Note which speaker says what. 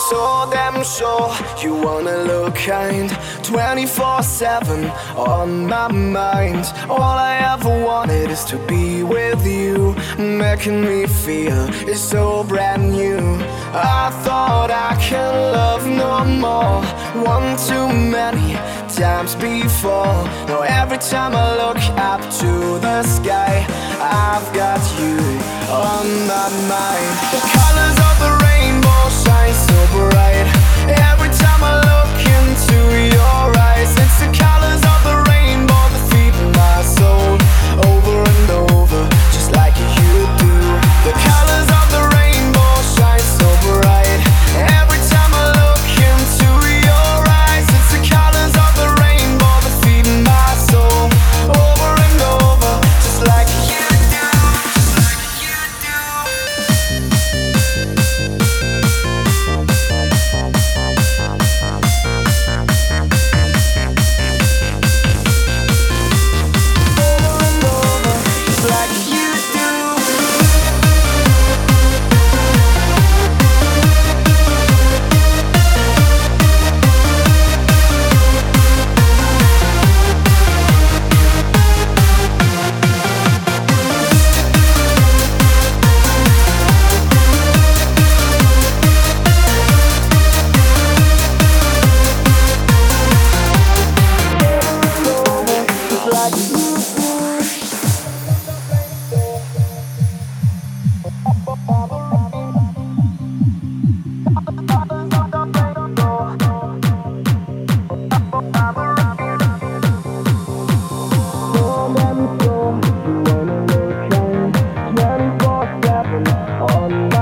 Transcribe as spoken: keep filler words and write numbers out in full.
Speaker 1: so damn sure you wanna look kind, twenty-four seven on my mind. All I ever wanted is to be with you, making me feel it's so brand new. I thought I can love no more, one too many times before. Now every time I look up to the sky, I've got you on my mind. The colors of the rainbow shine so bright. Every time I look into your eyes, it's the colors of the rainbow that feed my soul over and over, just like you do. The colors of the rainbow shine so bright. Every time I look into your eyes, it's the colors of the rainbow that feed my soul over and over, just like you do, just like you do. Over and over, just like you do. twenty-four seven on